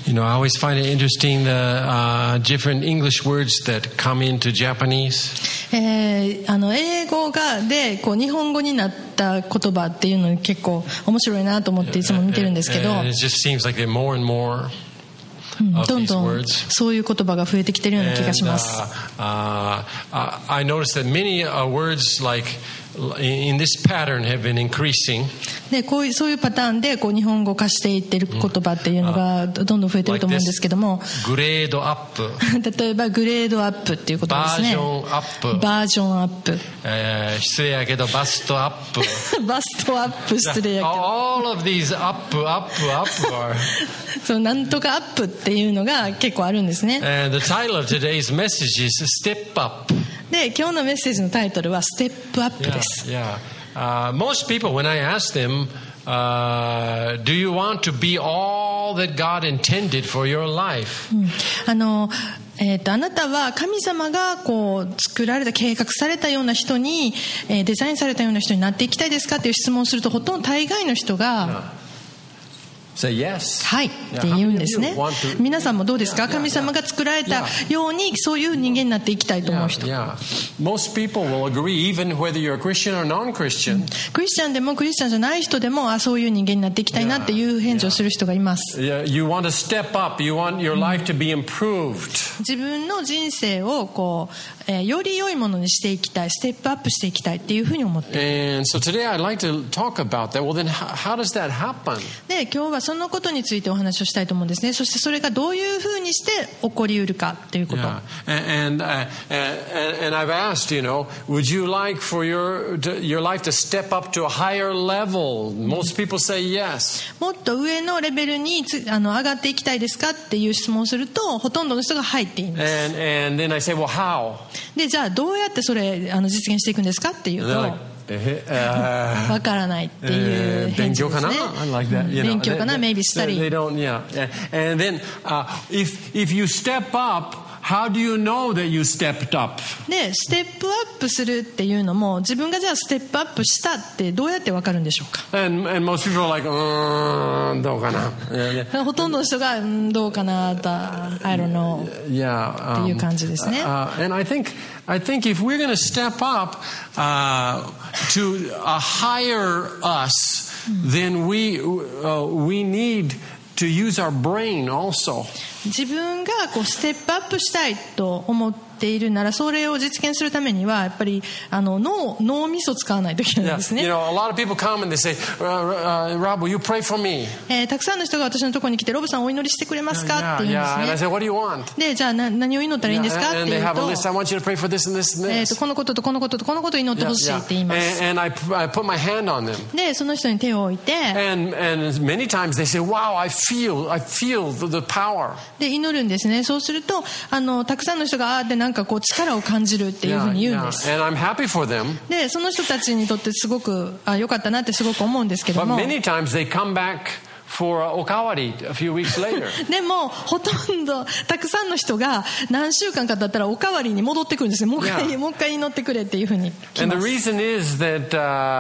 You know, I always find it interesting the different English words that come into Japanese. 英語でこう日本語になった言葉っていうの結構面白いなと思っていつも見てるんですけど、 It just seems like there are more and more of どん these どん words. そういう言葉が増えてきてるような気がし And ます。 I noticed that many words like in this pattern have been increasing. でそういうパターンでこう日本語化していってる言葉っていうのがどんどん増えてると思うんですけども、 グレードアップ、 例えばグレードアップっていう言葉ですね。 バージョンアップ、 バージョンアップ、 失礼やけどバストアップバストアップ、失礼やけど All of these up are そうなんとかアップっていうのが結構あるんですね。 And the title of today's message is Step Up. で今日のメッセージのタイトルはステップアップです。 Most people, when I ask them, do you want to be all that God intended for your life? あなたは神様がこう作られた計画されたような人に、デザインされたような人になっていきたいですかっていう質問をすると、ほとんど大概の人が Say yes. はいって言うんですね。皆さんもどうですか？神様が作られたようにそういう人間になっていきたいと思う人。 Most people will agree, even whether you're a Christian or non-Christian. クリスチャンでもクリスチャンじゃない人でもそういう人間になっていきたいなっていう返事をする人がいます。 You want to step up. You want your life to be improved. 自分の人生をこう、より良いものにしていきたい、ステップアップしていきたいっていうふうに思っている。 And so today I'd like to talk about that. Well, then how does that happen? で今日はそのことについてお話をしたいと思うんですね。そしてそれがどういうふうにして起こりうるかということ。 And I've asked, would you like for your life to step up to a higher level? Most people say yes. もっと上のレベルに上がっていきたいですかっていう質問をすると、ほとんどの人がはいって言います。 And then I say, well, how? でじゃあどうやってそれ実現していくんですかっていうと、わからないっていう返事ですね。勉強かな、maybe study. They don't, And then if you step up, how do you know that you stepped up? でステップアップするっていうのも、自分がじゃあステップアップしたってどうやってわかるんでしょうか。 And most people are like, どうかな。 ほとんどの人がどうかな、I don't know っていう感じですね。 And I think if we're going to step up to a higher us, then we need to use our brain also. 自分がこうステップアップしたいと思っているなら、それを実現するためにはやっぱり脳みそ使わないといけないんですね。 A lot of people come and they say, Rob, will you pray for me? たくさんの人が私のところに来て、ロブさんお祈りしてくれますかって言うんですね。 And I say, what do you want? でじゃあ何を祈ったらいいんですかって言うと、 I want you to pray for this and this and this. このこととこのこととこのことを祈ってほしいって言います。 And I put my hand on them. でその人に手を置いて、 and many times they say, wow, I feel the power. で祈るんですね。そうするとたくさんの人がでなんかこう力を感じるっていうふうに言うんです。 And I'm happy for them. でその人たちにとってすごく良かったなってすごく思うんですけども、 But many times they come back for okawari a few weeks later. でもほとんどたくさんの人が何週間か経ったらおかわりに戻ってくるんですね。もう一回祈ってくれっていうふうに来ます。 And the reason is that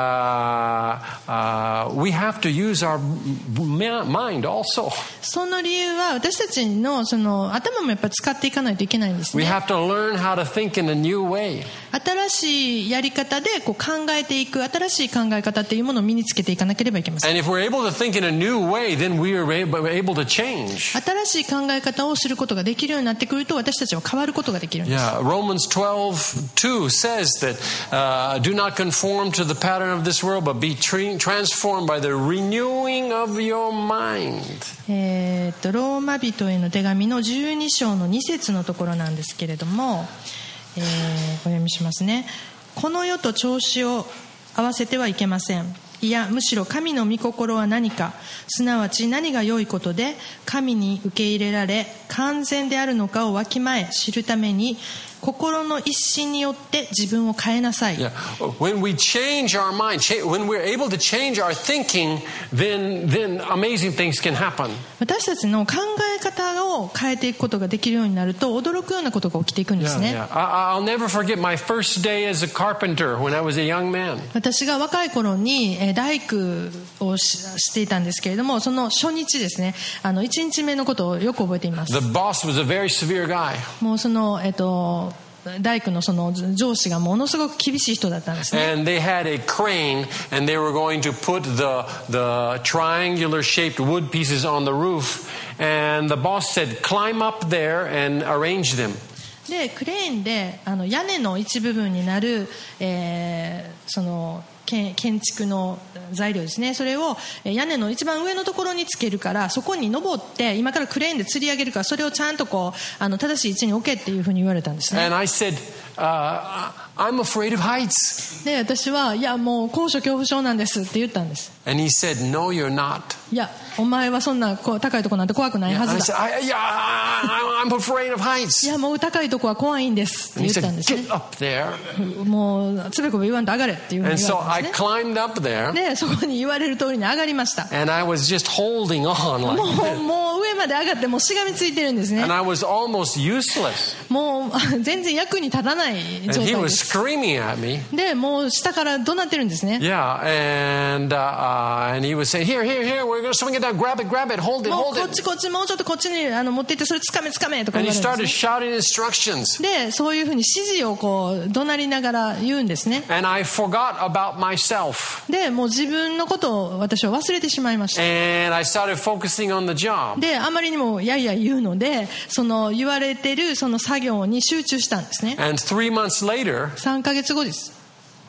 we have to use our mind also. その理由は私たちのその頭もやっぱり使っていかないといけないんですね。 We have to learn how to think in a new way. 新しいやり方でこう考えていく、新しい考え方っていうものを身につけていかなければいけません。 And if we're able to think in a new way, then we are able to change. 新しい考え方をすることができるようになってくると、私たちは変わることができるんです。 Romans 12:2 says that do not conform to the pattern of this world, but be transformed by the renewing of your mind. ローマ人への手紙の12章の2節のところなんですけれども、お読みしますね。この世と調子を合わせてはいけません。いやむしろ神の御心は何か、すなわち何が良いことで神に受け入れられ完全であるのかをわきまえ知るために、 心の一心によって自分を変えなさい。 Yeah. When we change our mind, when we're able to change our thinking, then amazing things can happen. 私たちの考え方を変えていくことができるようになると驚くようなことが起きていくんですね。 I'll never forget my first day as a carpenter when I was a young man. 私が若い頃に大工をしていたんですけれども、その初日ですね、1日目のことをよく覚えています。 The boss was a very severe guy. もうその大工のその上司がものすごく厳しい人だったんですね。 And they had a crane, and they were going to put the triangular-shaped wood pieces on the roof. And the boss said, "Climb up there and arrange them." でクレーンで屋根の一部分になる、その建築の材料ですね、それを屋根の一番上のところにつけるから、そこに登って今からクレーンで吊り上げるから、それをちゃんとこう正しい位置に置けっていうふうに言われたんですね。 And I said, I'm afraid of heights. で私はいやもう高所恐怖症なんですって言ったんです。 And he said, "No, you're not." いやお前はそんな高いとこなんて怖くないはずだ。 I said, I'm afraid of heights. いやもう高いとこは怖いんですって言ったんですね。 Get up there. もうつべこべ言わんと上がれっていうふうに And 言わ so れたん I ですね。 climbed up there. でそこに言われる通りに上がりました。 And I was just holding on like this. もう上まで上がってもうしがみついてるんですね。 And I was almost useless. もう全然役に立たない状 And he 態で was す。 screaming at me. でもう下から怒鳴ってるんですね。 Yeah, and he was saying, here, we're going to swing it down, grab it, hold it, もう hold こっち it. こっちもうちょっとこっちに持っていってそれつかめとか言わ And れ he るんです started ね。 shouting instructions. でそういうふうに指示をこう怒鳴りながら言うんですね。 And I forgot about myself. でもう自分のことを私は忘れてしまいました。 And I started focusing on the job. であまりにもやいや言うのでその言われてるその作業に集中したんですね。 And 3 months later, 3ヶ月後です。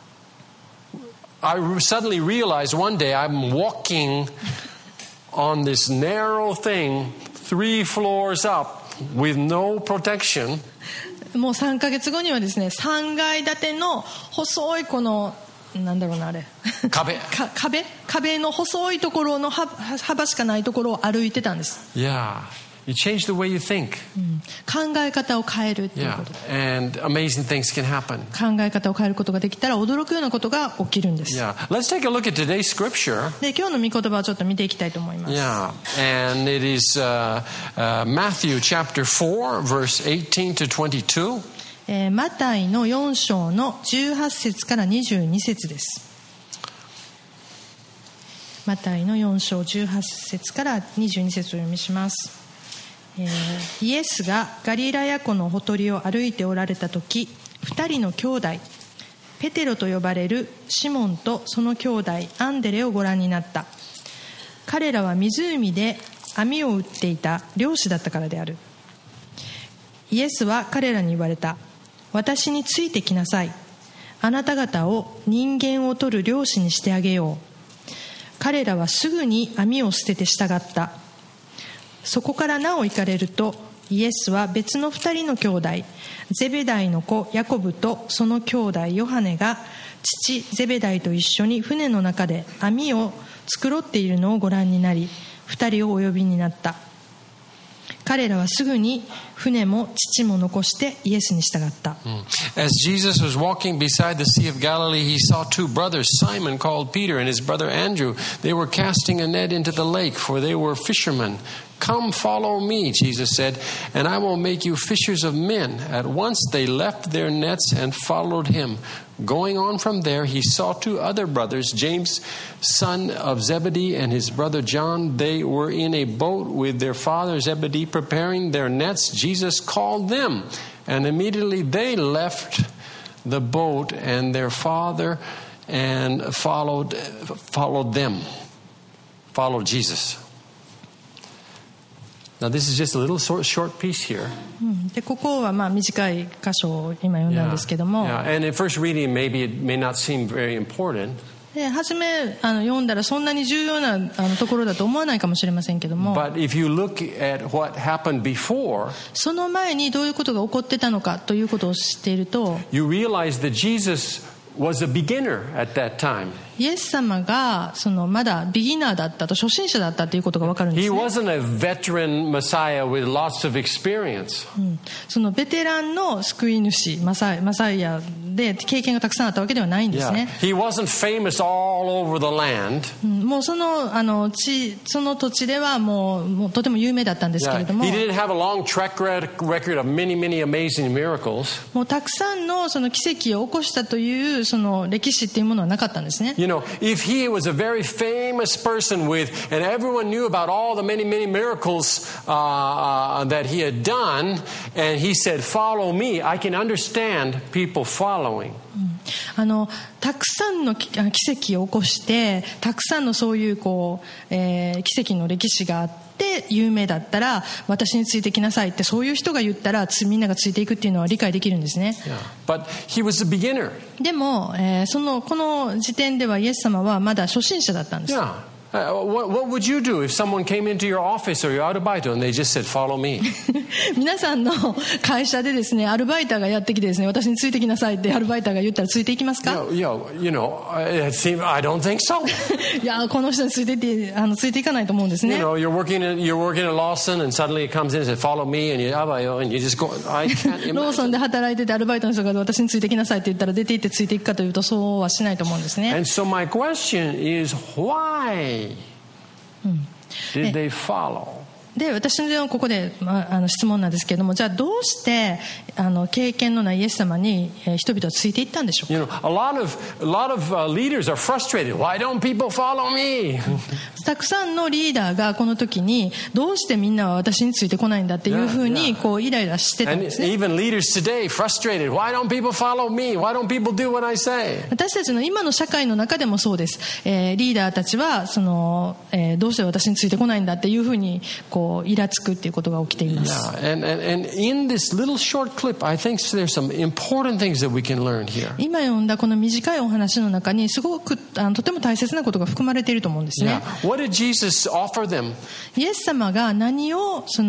I suddenly realized one day I'm walking on this narrow thing 3 floors up with no protection. もう3ヶ月後にはですね3階建ての細いこのなんだろうなあれ壁の細いところの幅しかないところを歩いてたんです。 Yeah, you change the way you think. 考え方を変えるっていう Yeah, こと。 and amazing things can happen. 考え方を変えることができたら驚くようなことが起きるんです。 Yeah, let's take a look at today's scripture. で今日の御言葉をちょっと見ていきたいと思います。 Yeah, and it is Matthew chapter 4, verse 18 to 22. マタイの4章の18節から22節です。マタイの4章18節から22節を読みします。イエスがガリラヤ湖のほとりを歩いておられた時、2人の兄弟ペテロと呼ばれるシモンとその兄弟アンデレをご覧になった。彼らは湖で網を打っていた漁師だったからである。イエスは彼らに言われた。私についてきなさい。あなた方を人間を取る漁師にしてあげよう。彼らはすぐに網を捨てて従った。そこからなお行かれると、イエスは別の2人の兄弟ゼベダイの子ヤコブとその兄弟ヨハネが父ゼベダイと一緒に船の中で網を繕っているのをご覧になり、2人をお呼びになった。彼らはすぐに船も父も残してイエスに従った。 As Jesus was walking beside the Sea of Galilee, he saw 2 brothers, Simon called Peter and his brother Andrew. They were casting a net into the lake, for they were fishermen. Come follow me, Jesus said, and I will make you fishers of men. At once they left their nets and followed him. Going on from there, he saw 2 other brothers, James, son of Zebedee, and his brother John. They were in a boat with their father Zebedee, preparing their nets. Jesus called them, and immediately they left the boat and their father and followed Jesus. Now this is just a little short piece here. でここは短い箇所を今読んだんですけども、 And in first reading, maybe it may not seem very important. で初め読んだらそんなに重要なところだと思わないかもしれませんけども、 But if you look at what happened before, その前にどういうことが起こってたのかということを知っていると、 you realize that Jesus was a beginner at that time. イエス様がそのまだビギナーだったと、初心者だったということが分かるんです He ね。 wasn't a veteran Messiah with lots of experience. そのベテランの救い主マサイアで経験がたくさんあったわけではないんです Yeah. ね。 He wasn't famous all over the land. もうその土地ではもうとても有名だったんですけ Yeah. れども、 He didn't have a long track record of many, many amazing miracles. もうたくさんのその奇跡を起こしたというその歴史っていうものはなかったんですね。 You know, if he was a very famous person and everyone knew about all the many, many miracles that he had done, and he said, "Follow me," I can understand people following. たくさんの奇跡を起こしてたくさんのそういう奇跡の歴史があって有名だったら私についてきなさいってそういう人が言ったらみんながついていくっていうのは理解できるんですね。 Yeah. But he was a beginner. でも、この時点ではイエス様はまだ初心者だったんです。 Yeah. What would you do if someone came into your office or your arubaito and they just said, "Follow me"? 皆さんの会社でですねアルバイターがやってきてですね私についてきなさいってアルバイターが言ったらついていきますか？ You know, I don't think so. いやこの人についていかないと思うんですね。 You know, you're working at Lawson and suddenly it comes in and says, "Follow me," and you just go. I can't ローソン imagine. で働いててアルバイトの人が私についてきなさいって言ったら出て行ってついていくかというとそうはしないと思うんですね。 And so my question is, why did they follow? で私のここで、質問なんですけれどもじゃあどうして経験のないイエス様に人々はついていったんでしょうか。 You know, a lot of leaders are frustrated. Why don't people follow me? たくさんのリーダーがこの時にどうしてみんなは私についてこないんだっていうふうにイライラしてたん And ですね。 even leaders today frustrated. Why don't people follow me? Why don't people do what I say? 私たちの今の社会の中でもそうです。リーダーたちはどうして私についてこないんだっていうふうにイラつくっていうことが起きています。 Yeah, and in this little short clip, I think there's some important things that we can learn here. 今読んだこの短いお話の中にすごくとても大切なことが含まれていると思うんですね。 Yeah. What did Jesus offer them? イエス様が何を人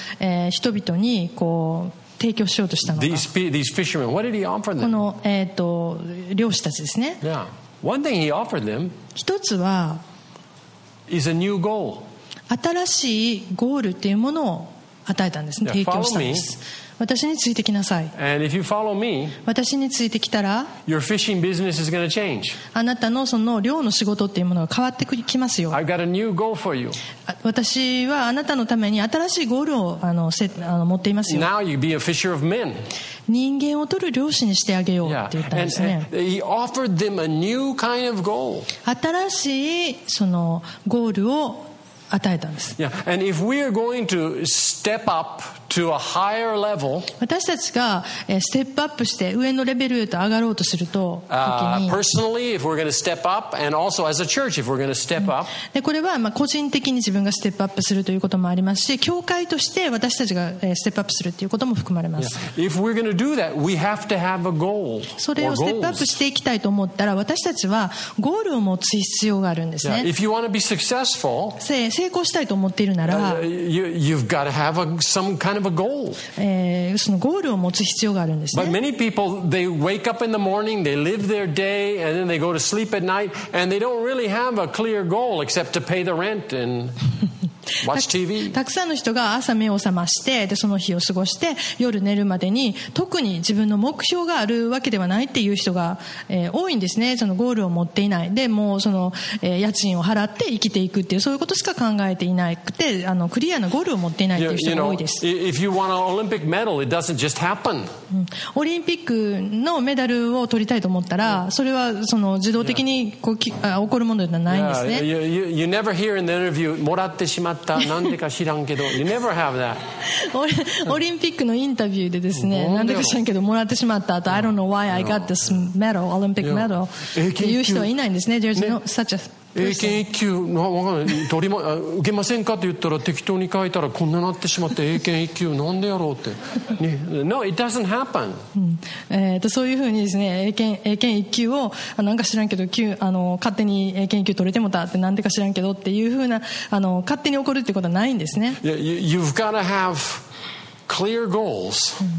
々に提供しようとしたのか。 These fishermen, what did he offer こ them? の、漁師たちですね。 Yeah. One thing he offered them 一つは is a new goal. 新しいゴールっていうものを与えたんですね。 Yeah, 提供したんです。私についてきなさい。 And if you follow me, 私についてきたら your fishing business is going to change. あなたのその漁の仕事っていうものが変わってきますよ。 I've got a new goal for you. 私はあなたのために新しいゴールを持っていますよ。 Now you be a fisher of men. 人間を取る漁師にしてあげよう Yeah. って言ったんですね。 And he offered them a new kind of goal. 新しいそのゴールを与えたんです。 Yeah. And if we are going to step up to a higher level, 私たちがステップアップして上のレベルへと上がろうとすると時に personally, if we're going to step up, and also as a church, if we're going to step up, でこれは個人的に自分がステップアップするということもありますし教会として私たちがステップアップするということも含まれます。 if we're going to do that, we have to have a goal それ or をステップアップ goals. していきたいと思ったら私たちはゴールを持つ必要があるんです Yeah. ね。 If you want to be successful, 成功したいと思っているなら you've got to have some kind of a goal. そのゴールを持つ必要があるんです But ね。 many people, they wake up in the morning, they live their day, and then they go to sleep at night, and they don't really have a clear goal except to pay the rent and watch TV. たくさんの人が朝目を覚ましてでその日を過ごして夜寝るまでに特に自分の目標があるわけではないっていう人が、多いんですね。そのゴールを持っていないでもう家賃を払って生きていくっていうそういうことしか考えていなくてクリアなゴールを持っていないっていう人が多いです。 if you want an Olympic medal, it doesn't just happen. オリンピックのメダルを取りたいと思ったらそれは自動的に起こるものではないんですね。 You never hear in the interview, もらってしまったなんでか知らんけど You never have that. オリンピックのインタビューでですねなんでか知らんけどもらってしまった後 I don't know why I got this medal, Olympic medal っていう人はいないんですね。There's no such a 英検1級わかんない受けませんかって言ったら適当に書いたらこんななってしまって英検1級なんでやろうって、ね、No, it doesn't happen. そういうふうにですね英検1級をなんか知らんけど勝手に英検1級取れてもたってなんでか知らんけどっていうふうな勝手に起こるってことはないんですね。 You've got to have clear goals.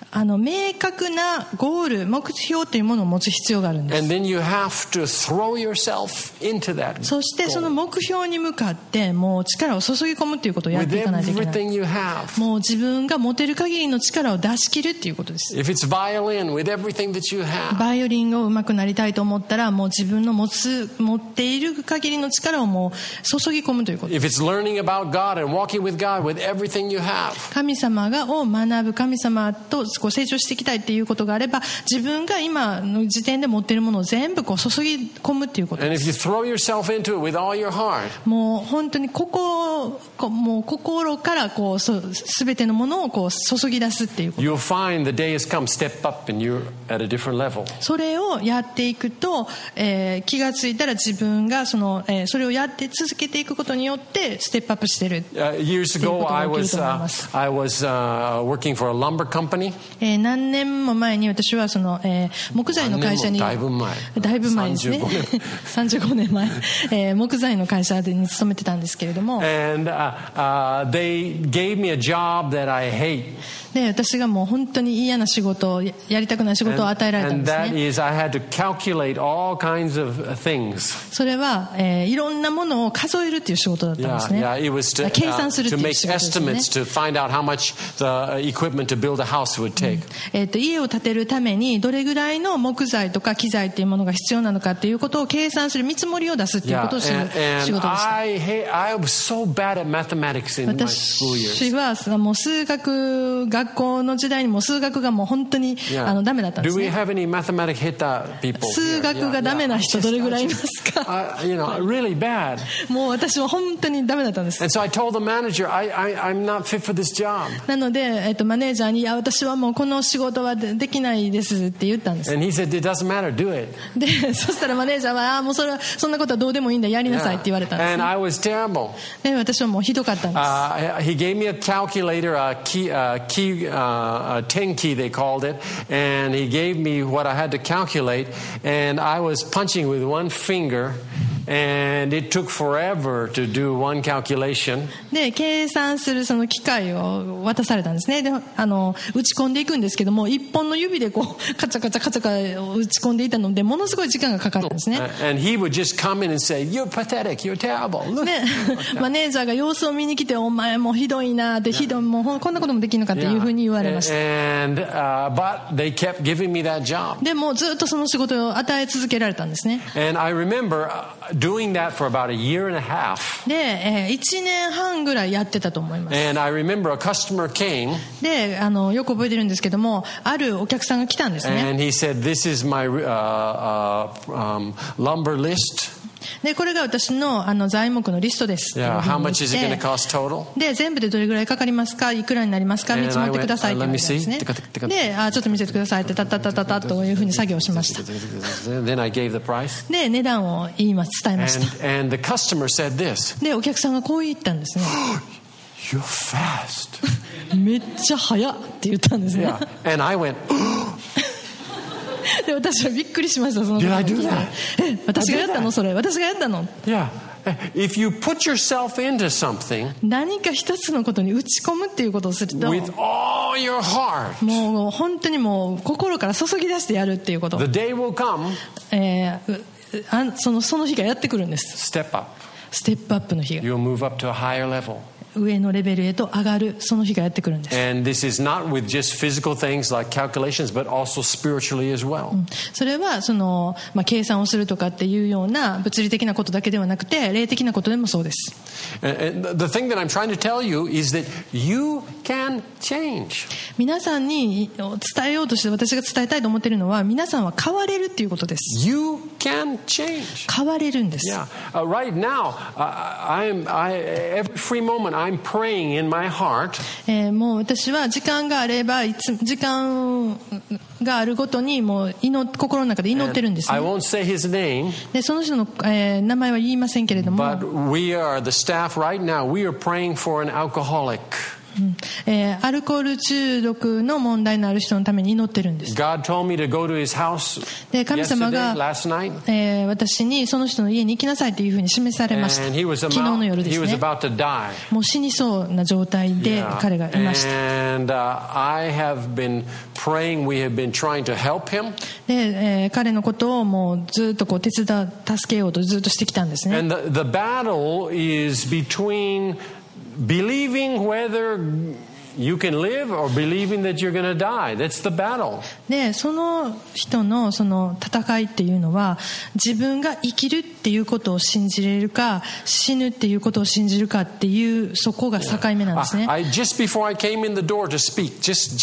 明確なゴール、目標というものを持つ必要があるんです。 And then you have to throw yourself into that. そしてその目標に向かってもう力を注ぎ込むということをやっていかないといけない。 With everything you have. もう自分が持てる限りの力を出し切るっていうことです。 If it's violin, with everything that you have. バイオリンを上手くなりたいと思ったら、もう自分の持っている限りの力をもう注ぎ込むということです。 If it's learning about God and walking with God with everything you have. 神様を学ぶ、神様と成長していきたいっていうことがあれば、自分が今の時点で持っているものを全部注ぎ込むっていうことです。 And if you throw yourself into it with all your heart, もう本当にもう心から全てのものを注ぎ出すっていうこと。 you'll find the day has come, step up and you're at a different level. それをやっていくと、気がついたら自分がそれをやって続けていくことによってステップアップしてる。 Years ago, I was working for a lumber company. 何年も前に私は木材の会社に、だいぶ前ですね。35年前、木材の会社に勤めてたんですけれども。 And they gave me a job that I hate. で、私がもう本当に嫌な仕事、やりたくない仕事を与えられたんですね。 And that is, I had to calculate all kinds of things. それは、いろんなものを数えるっていう仕事だったんですね。 It was 計算するっていう仕事ですね。 to make estimates to find out how much the equipment to build a house would take. 家を建てるためにどれぐらいの木材とか機材っていうものが必要なのかっていうことを計算する、見積もりを出すっていうことをする仕事でした。 I was so bad at mathematics in my school years. 私はもう数学、学校の時代にも数学がもう本当にダメだったんですね。 Do we have any mathematic hitter people? 数学がダメな人どれぐらいいますか ？Really bad. もう私は本当にダメだったんです。 And so I told the manager, I'm not fit for this job. なので、マネージャーに、私はもうこの仕事はできないですって言ったんです。 And he said, It doesn't matter, do it. で、そしたらマネージャーは、もうそんなことはどうでもいいんだ、やりなさいって言われたんです、ね。 And I was terrible. で、私はもうひどかったんです。 He gave me a calculator, a 10 key they called it, and he gave me what I had to calculate, and I was punching with one finger. And it took forever to do one calculation. で、計算するその機械を渡されたんですね。で、打ち込んでいくんですけども、一本の指でカチャカチャカチャ打ち込んでいたので、ものすごい時間がかかったんですね。 And he would just come in and say, "You're pathetic, you're terrible." で、マネージャーが様子を見に来て、お前もうひどいなって、もうこんなこともできるのかっていうふうに言われました。 But they kept giving me that job. でもずっとその仕事を与え続けられたんですね。 And I remember doing that for about a year and a half. で、1年半ぐらいやってたと思います。 And I remember a customer came. で、よく覚えてるんですけども、あるお客さんが来たんですね。 And he said, "This is my lumber list." で、これが私の材木のリストです。 Yeah, how much is it going to cost total? で、全部でどれぐらいかかりますか、いくらになりますか、見積もってくださいって言われたんですね。で、ちょっと見せてくださいってタッタッタッタッタッというふうに作業しました。 Then I gave the price. で、値段を伝えました。 And the customer said this. で、お客さんがこう言ったんですね。 You're fast. めっちゃ早って言ったんですね。 Yeah. And I went. で、私はびっくりしました。その Did I do that? 私がやったのそれ。私がやったの。 Yeah. If you put yourself into something, 何か一つのことに打ち込むっていうことをすると、 with all your heart, もう本当にもう心から注ぎ出してやるっていうこと。 the day will come. その日がやってくるんです。 Step up. ステップアップの日が。 You'll move up to a higher level. 上のレベルへと上がる、その日がやってくるんです。 And this is not with just physical things like calculations, but also spiritually as well. それは計算をするとかっていうような物理的なことだけではなくて、霊的なことでもそうです。 And the thing that I'm trying to tell you is that you can change. 皆さんに伝えようとして、私が伝えたいと思っているのは、皆さんは変われるっていうことです。 You can change. 変われるんです。 Yeah. Right now, every free moment I'm praying in my heart. もう私は時間があれば、時間があるごとにもう心の中で祈ってるんですね。 I won't say his name. で、その人の、名前は言いませんけれども。 But we are the staff right now. We are praying for an alcoholic. アルコール中毒の問題のある人のために祈ってるんです。 God told me to go to his house で、神様 yesterday, が、 last night. 私にその人の家に行きなさいというふうに示されました。 And he was 昨日の夜です he was ね。 about to die. もう死にそうな状態で Yeah. 彼がいました。 And I have been praying. We have been trying to help him. で、彼のことをもうずっとこう助けようとずっとしてきたんですね。 And the battle is between believing whether you can live or believing that you're going to die. That's the battle. で、その人のその戦いっていうのは、自分が生きるっていうことを信じれるか、死ぬっていうことを信じるかっていう、そこが境目なんですね。 Just before I came in the door to speak,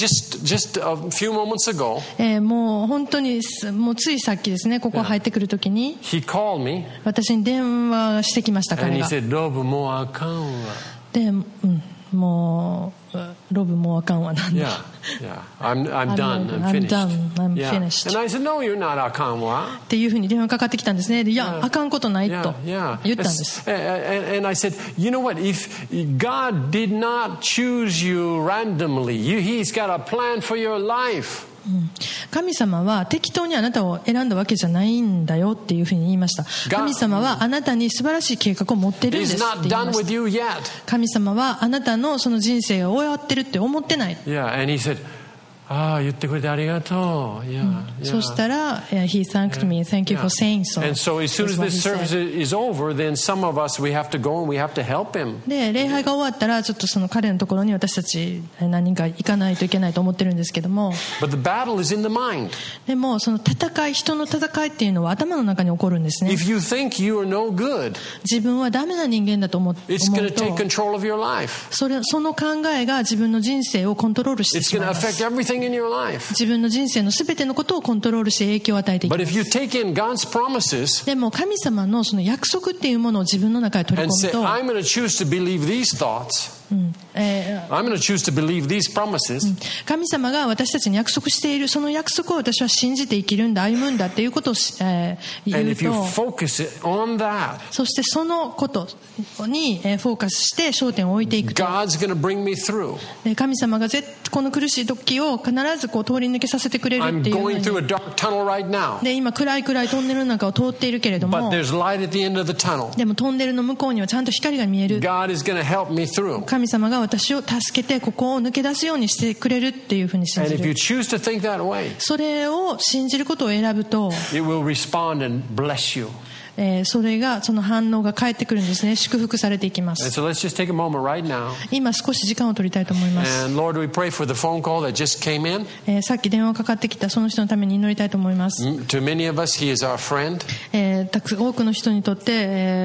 just a few moments ago, もう本当にもうついさっきですね、ここ入ってくるときに、 he called me 私に電話してきました、 and 彼 he が。 said, "Rob, もうあかんわ." で、もうロブもうあかんわなんだ。 Yeah. I'm done. I'm I'm finished. done. I'm Yeah. finished. And I said, "No, you're not あかんわ." っていうふうに電話かかってきたんですね。で、いや、あかんことないと Yeah. 言ったんです。 And I said, "You know what? If God did not choose you randomly, He's got a plan for your life." 神様は適当にあなたを選んだわけじゃないんだよっていうふうに言いました。神様はあなたに素晴らしい計画を持ってるんです He's って not 言い done まし with た。 you yet. 神様はあなたのその人生が終わってるって思ってない。 Yeah. And he said, 言ってくれてありがとう. Yeah. そしたら、He thanked me. Thank you for saying so. And so as soon as this service is over, then some of us, we have to go and we have to help him. で、礼拝が終わったら、ちょっとその彼のところに私たち何人か行かないといけないと思ってるんですけども、 But the battle is in the mind. でもその戦い、人の戦いっていうのは頭の中に起こるんですね。 If you think you are no good, 自分はダメな人間だと思う it's going to take と、 control of your life. その考えが自分の人生をコントロールして It's し going ま to います。 affect everything in your life. 自分の人生のすべてのことをコントロールして影響を与えていき But ま if す。 you take in God's promises でも神様のその約束っていうものを自分の中に取り and 込 say, むと、 I'm going to choose to believe these thoughts, I'm going to choose to believe these promises, 神様が私たちに約束しているその約束を私は信じて生きるんだ、歩むんだっていうことを言 and う if you と、 focus on that, そしてそのことにフォーカスして焦点を置いていくと、 God's going to bring me through. 神様がこの苦しい時を必ずこう通り抜けさせてくれる I'm っていうよう going に。 through a dark tunnel right now, で、今暗いトンネルの中を通っているけれど but も、 there's light at the end of the tunnel. でもトンネルの向こうにはちゃんと光が見える。 God is going to help me through. 神様が私を助けてここを抜け出すようにしてくれるっていうふうに信 And じ if you る。 choose to think that way, それを信じることを選ぶと、 it will respond and bless you. それがその反応が返ってくるんですね。祝福されていきま And す。 so let's just take a moment right now. 今少し時間を取りたいと思います。 And Lord, we pray for the phone call that just came in. さっき電話かかってきたその人のために祈りたいと思います。 To many of us, he is our friend. 多くの人にとって、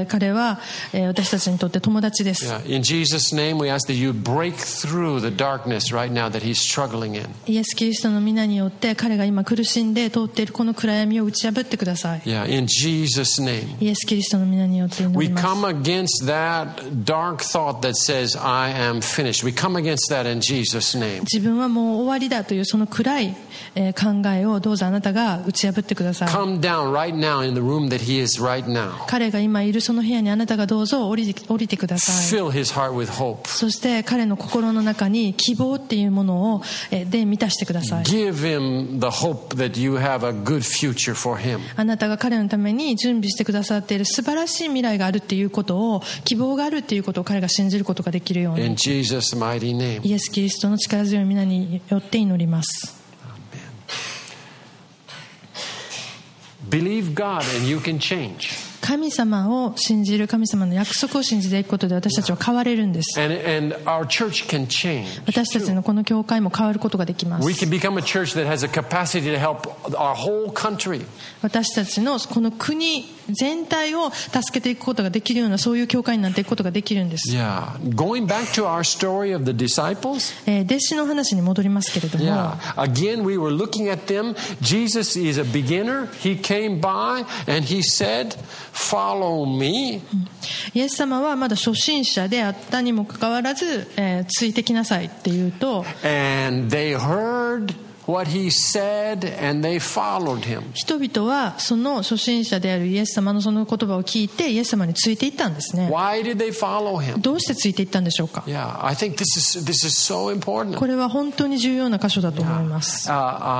彼は、私たちにとって友達です。 Yeah. In Jesus' name, we ask that you break through the darkness right now that he's struggling in. イエス・キリストの皆によって彼が今苦しんで通っているこの暗闇を打ち破ってください。 Yeah, in Jesus' name. イエス・キリストの皆によって祈 We ります。 come against that dark thought that says, I am finished. We come against that in Jesus' name. 自分はもう終わりだというその暗い考えをどうぞあなたが打ち破ってください。 Come down right now in the room that he is right now. 彼が今いるその部屋にあなたがどうぞ降りてください。 Fill his heart with hope. そして彼の心の中に希望っていうものをで満たしてください。 Give him the hope that you have a good future for him. あなたが彼のために準備してくださっている素晴らしい未来があるっていうことを、希望があるっていうことを彼が信じることができるように、 In Jesus' mighty name. イエス・キリストの力強い皆によって祈ります。 Believe God and you can change. 神様を信じる、神様の約束を信じていくことで私たちは変われるんです。 And our church can change. 私たちのこの教会も変わることができます。 We can become a church that has a capacity to help our whole country. 私たちのこの国全体を助けていくことができるような、そういう教会になっていくことができるんです。 Yeah. Going back to our story of the disciples. 弟子の話に戻りますけれども、 Yeah. Again, we were looking at them. Jesus is a beginner. He came by and he said, Follow me. イエス様はまだ初心者であったにもかかわらず、ついてきなさいって言うと、 And they heard what he said and they followed him. 人々はその初心者であるイエス様のその言葉を聞いてイエス様についていったんですね。 Why did they follow him? どうしてついていったんでしょうか。 Yeah, I think this is so important. これは本当に重要な箇所だと思います。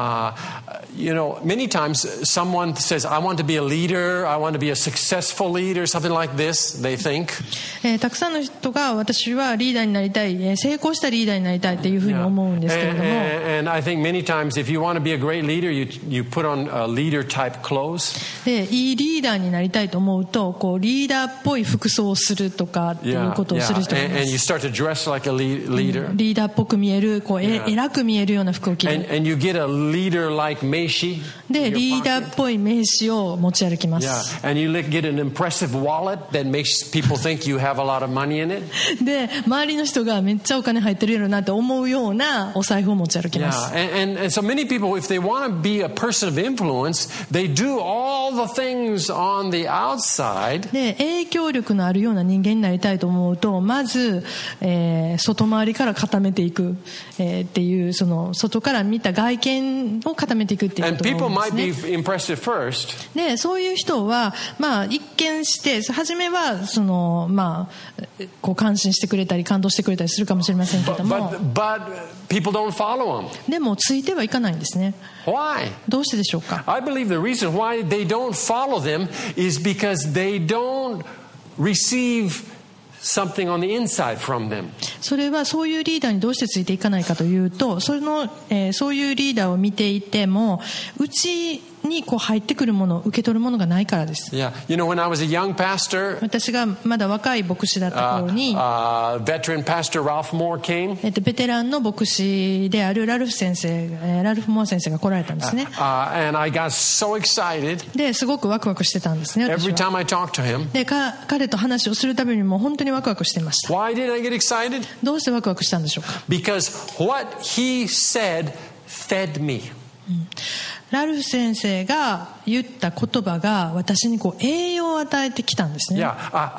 You know, many times someone says, I want to be a leader, I want to be a successful leader, something like this, they think. たくさんの人が私はリーダーになりたい、成功したリーダーになりたいっていうふうに思うんですけれども、 And I think many times if you want to be a great leader, you put on leader type clothes. でいいリーダーになりたいと思うとこうリーダーっぽい服装をするとかっていうことをする人がいます。 And you start to dress like a leader. リーダーっぽく見えるこう偉く見えるような服を着る。 And you get a leader like Meishi. でリーダーっぽい名刺を持ち歩きます。 Yeah, and you get an impressive wallet that makes people think you have a lot of money in it. で周りの人がめっちゃお金入ってるよなって思うようなお財布を持ち歩きます。 Yeah, and so many people, if they want to be a person of influence, they do all the things on the outside. で影響力のあるような人間になりたいと思うとまず、外回りから固めていく、っていうその外から見た外見を固めていくっていうことが多いんですね。 People might be impressed at first. でそういう人は、まあ、一見して初めはその、まあ、こう感心してくれたり感動してくれたりするかもしれませんけども、 But people don't follow them. でもついてはいかないんですね。 Why? どうしてでしょうか。 I believe the reason why they don't follow them is because they don't receive something on the inside from them. それはそういうリーダーにどうしてついていかないかというとそういうリーダーを見ていてもうちにこう入ってくるもの受け取るものがないからです。 Yeah, you know, when I was a young pastor, 私がまだ若い牧師だった頃に、 veteran pastor Ralph Moore came. ベテランの牧師であるラルフモア先生が来られたんですね。 And I got so excited ですごくワクワクしてたんですね。私 every は time I talked to him. で彼と話をするたびにもう本当にワクワクしていました。 Why did I get excited? どうしてワクワクしたんでしょうか。 Because what he said fed me. ラルフ先生が言った言葉が私にこう栄養を与えてきたんですね。 Yeah,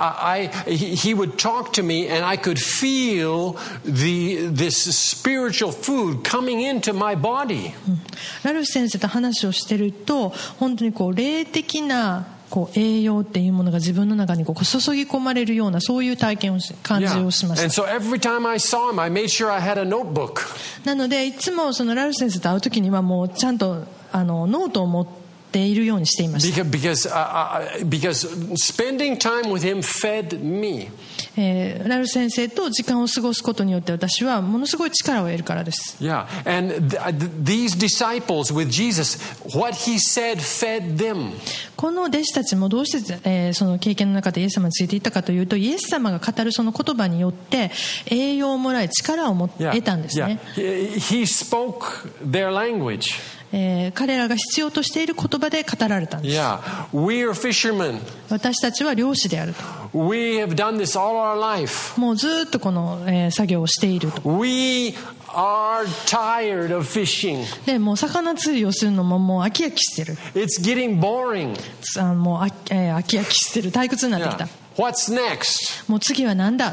he would talk to me and I could feel this spiritual food coming into my body. ラルフ先生と話をしてると本当にこう霊的なこう栄養っていうものが自分の中にこう注ぎ込まれるようなそういう体験を感じをしました。 And so every time I saw him, I made sure I had a notebook. なのでいつもそのラルフ先生と会う時にはもうちゃんとノートを持っているようにしていました。 Because spending time with him fed me. ラルフ先生と時間を過ごすことによって私はものすごい力を得るからです。 Yeah, and these disciples with Jesus, what he said fed them. この弟子たちもどうして、その経験の中でイエス様についていったかというとイエス様が語るその言葉によって栄養をもらい力を得たんですね。 He spoke their language. 彼らが必要としている言葉で語られたんです。 Yeah, we are fishermen. 私たちは漁師であると。 We have done this all our life. もうずっとこの、作業をしていると。 We are tired of fishing. でもう魚釣りをするのももう飽き飽きしてる。 It's getting boring. もう飽き飽きしてる。退屈になってきた。 What's next? もう次は何だ。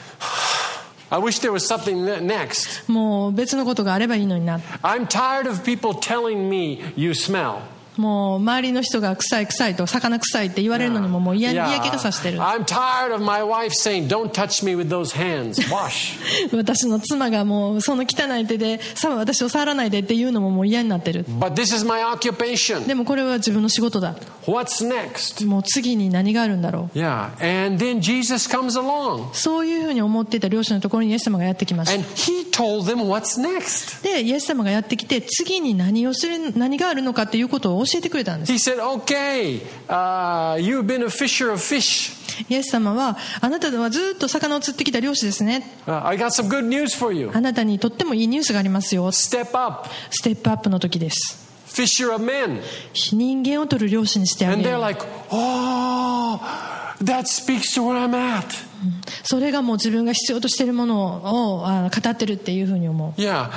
I wish there was something next. もう別のことがあればいいのにな。 I'm tired of people telling me you smell. もう周りの人が臭い臭いと魚臭いって言われるのにももう嫌気がさしてる。 I'm tired of my wife saying don't touch me with those hands. Wash. 私の妻がもうその汚い手で私を触らないでっていうのももう嫌になってる。 But this is my occupation. でもこれは自分の仕事だ。 What's next? もう次に何があるんだろう。 Yeah, and then Jesus comes along. そういうふうに思っていた漁師のところにイエス様がやってきました。 And he told them what's next. でイエス様がやってきて次に何があるのかっていうことを教えてくれたんです。 He said, okay, you've been a fisher of fish. イエス様はあなたはずっと魚を釣ってきた漁師ですね。 I got some good news for you. あなたにとってもいいニュースがありますよ。 Step up. ステップアップの時です。 Fisher of men. 人間を取る漁師にしてあげ And る。 they're like, oh, that speaks to where I'm at. それがもう自分が必要としているものを語ってるっていうふうに思う。 Yeah,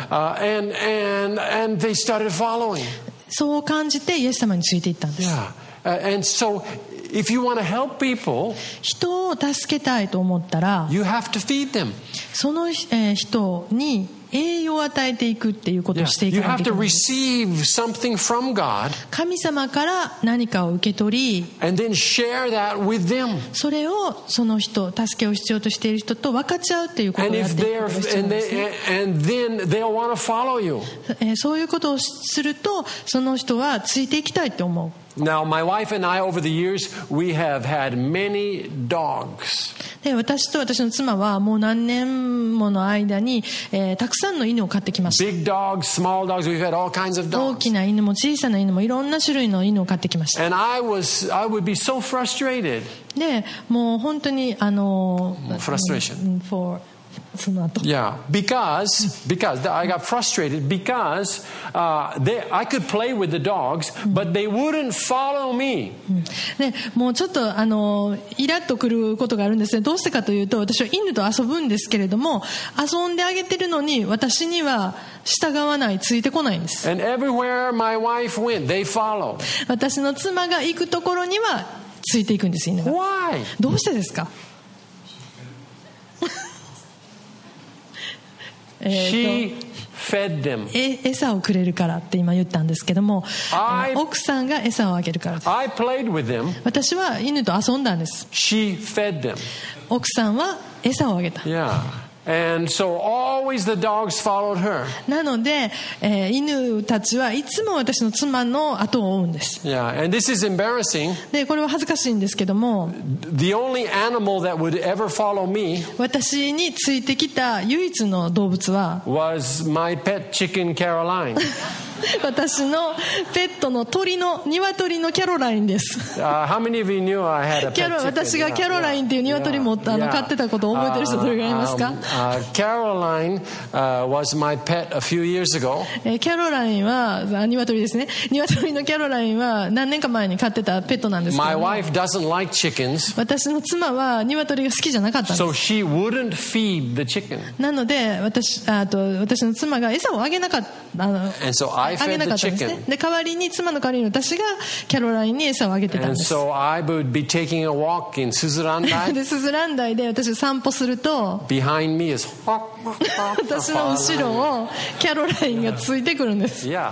and they started following. そう感じてイエス様についていったんです。 Yeah, and so if you want to help people, 人を助けたいと思ったら you have to feed them. その人に栄養を与えていくっていうことをしてい You かな have きゃい to けないんです。 receive something from God 神様から何かを受け取り、 and then share that with them. それをその人、助けを必要としている人と分かち合うっていうことを And やっ if ていく they're ことが必要なんですね。 and then they'll want to follow you. そういうことをすると、その人はついていきたいって思う。 Now, my wife and I, over the years, we have had many dogs. で、私と私の妻はもう何年もの間に、たくさんの犬を飼ってきました。 Big dogs, small dogs, we've had all kinds of 大 dogs. きな犬も小さな犬もいろんな種類の犬を飼ってきました。 And I would be so frustrated. で、もう本当に frustration. その後。 Yeah, because I got frustrated because I could play with the dogs, but they wouldn't follow me. で、もうちょっとイラッとくることがあるんですね。どうしてかというと、私は犬と遊ぶんですけれども、遊んであげてるのに私には従わない、ついてこないんです。 And everywhere my wife went, they followed. 私の妻が行くところにはついていくんです、犬が。 Why? どうしてですか？ She fed them. 餌をくれるからって今言ったんですけども、 I- 奥さんが餌をあげるからです。 I played with them. 私は犬と遊んだんです。 She fed them. 奥さんは餌をあげた。 Yeah. And so always the dogs followed her. なので、犬たちはいつも私の妻の後を追うんです。 Yeah. And this is embarrassing. で、これは恥ずかしいんですけども、 The only animal that would ever follow me 私についてきた唯一の動物は was my pet chicken Caroline. 私のペットの鶏のキャロラインです。 How many of you knew I had a キャ pet ロ chicken? 私がキャロラインっていう鶏も飼ってたことを覚えてる人どれぐらいいますか？ Caroline was my pet a few years ago. キャロラインは鶏ですね。鶏のキャロラインは何年か前に飼ってたペットなんですけ My ども、 wife doesn't like chickens, 私の妻は鶏が好きじゃなかったんです。 so she wouldn't feed the chicken. なので私の妻が餌をあげなかった。 And so I あげ fed なか the ったんですね。 chicken. で、妻の代わりに私がキャロラインに餌をあげてたん And です。 so I would be taking a walk in Suzurandai. で、スズランダイで私散歩すると、 Behind me is 私の後ろをキャロラインがついてくるんです。 Yeah.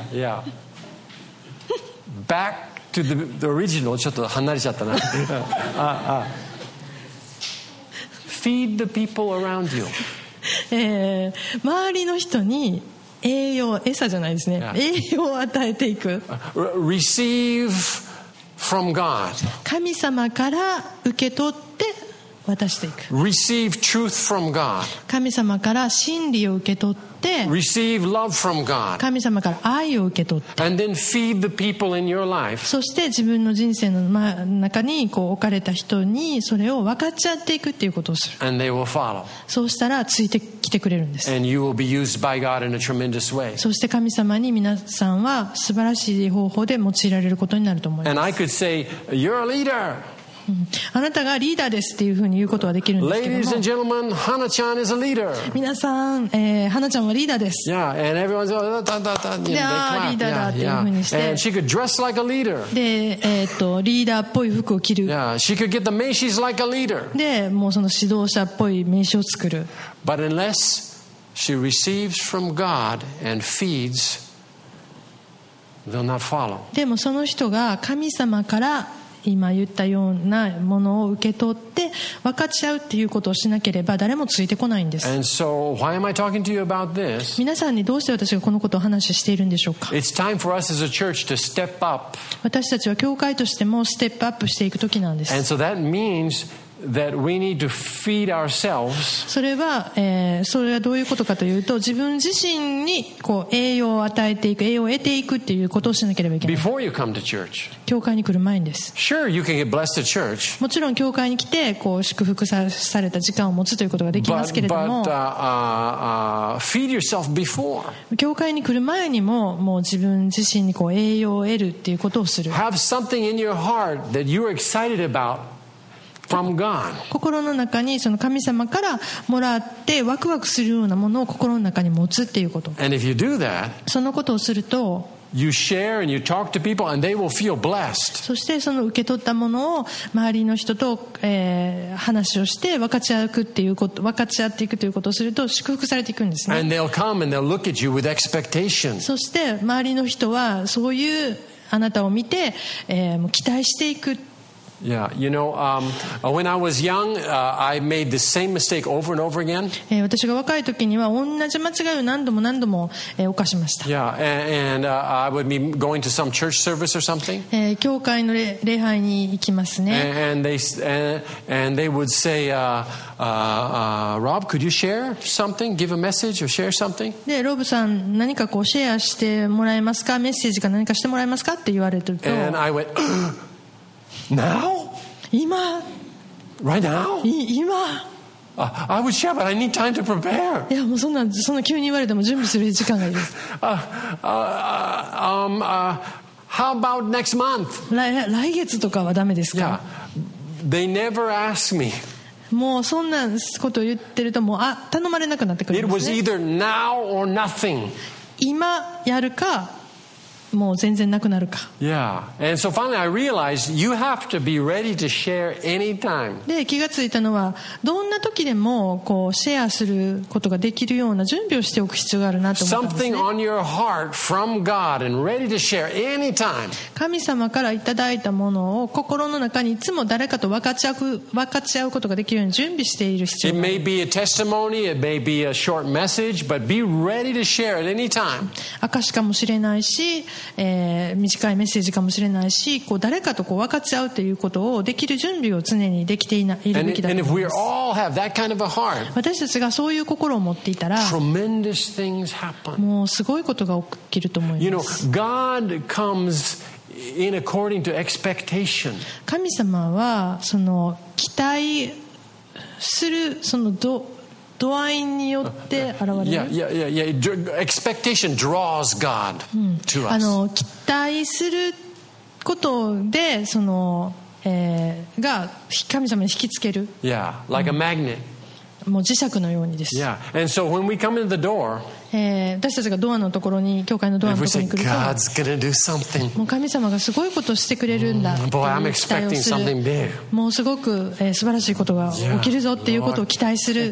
Back to the original. ちょっと離れちゃったな。Feed the people around you. 周りの人に餌じゃないですね。栄養を与えていく。 Receive from God. 神様から受け取って渡していく。 Receive truth from God. 神様から真理を受け取って、 Receive love from God. 神様から愛を受け取って、 And then feed the people in your life. そして自分の人生の中に置かれた人にそれを分かち合っていくっていうことをする。 And they will follow. そうしたらついてきてくれるんです。 And you will be used by God in a tremendous way. そして神様に皆さんは素晴らしい方法で用いられることになると思います。 And I could say, you're a leader. あなたがリーダーですっていうふうに言うことはできるんですけど Ladies も、 and gentlemen, Hana-chan is a leader. 皆さん、花ちゃんはリーダーです。 Yeah, and everyone's they clap. リーダーだっていうふうにして、 And she could dress like a leader. で、リーダーっぽい服を着る。 Yeah, she could get the Macy's like a leader. で、もうその指導者っぽい名刺を作る。 But unless she receives from God and feeds, they'll not follow. でもその人が神様から今言ったようなものを受け取って分かち合うっていうことをしなければ誰もついてこないんです。 And so, why am I talking to you about this? 皆さんにどうして私がこのことを話しているんでしょうか。 It's time for us as a church to step up. 私たちは教会としてもステップアップしていく時なんです。 And so that means that we need to feed ourselves. それはどういうことかというと、自分自身に栄養を与えていく、栄養を得ていくっていうことをしなければいけない。 Before you come to church. 教会に来る前にです。 Sure, you can get blessed at church. もちろん教会に来て祝福された時間を持つということができますけれども、 feed yourself before. 教会に来る前にももう自分自身に栄養を得るっていうことをする。 Have something in your heart that you're excited about from God. 心の中にその神様からもらってワクワクするようなものを心の中に持つっていうこと。 And if you do that, そのことをすると you share and you talk to people and they will feel blessed. そしてその受け取ったものを周りの人と、話をして分かち合っていくということをすると祝福されていくんですね。 And they'll come and they'll look at you with expectation. そして周りの人はそういうあなたを見て、期待していく。 Yeah, when I was young, I made the same mistake over and over again. 私が若い時には同じ間違いを何度も、犯しました。 Yeah, and I would be going to some church service or something. 教会の礼拝に行きますね。 And they would say, Rob, could you share something, give a message or share something? で、ロブさん何かこうシェアしてもらえますか、メッセージか何かしてもらえますかって言われると。 And I went, now? 今 Right now? 今 I would share, but I need time to prepare. いやもうそんな急に言われても準備する時間がいいです。 How about next month? 来月とかはダメですか？ Yeah. They never ask me. もうそんなことを言ってるともう頼まれなくなってくるんですね。 It was either now or nothing. 今やるかもう全然なくなるか。 Yeah. And so finally I realized you have to be ready to share anytime. で、気がついたのはどんな時でもこうシェアすることができるような準備をしておく必要があるなと思ったんですね。 Something on your heart from God and ready to share anytime. 神様からいただいたものを心の中にいつも誰かと分かち合うことができるように準備している必要がある。 It may be a testimony, it may be a short message, but be ready to share at any time. 証かもしれないし、短いメッセージかもしれないし、こう誰かとこう分かち合うということをできる準備を常にできているべきだと And 思 if い we ます。 all have that kind of a heart, 私たちがそういう心を持っていたら tremendous things happen. もうすごいことが起きると思います。 God comes in according to expectation. 神様はその期待するその度合いによって現れる。 Expectation draws God to us. 期待することでその、が神様に引きつける。 Yeah, like a magnet. もう磁石のようにです。 Yeah, and so when we come into the door, 私たちがドアのところに、教会のドアのところに来ると、 God's gonna do something. もう神様がすごいことをしてくれるんだっていう期 Boy, I'm 待を expecting す something る。 big. もうすごく、素晴らしいことが起きるぞっていうことを期待する。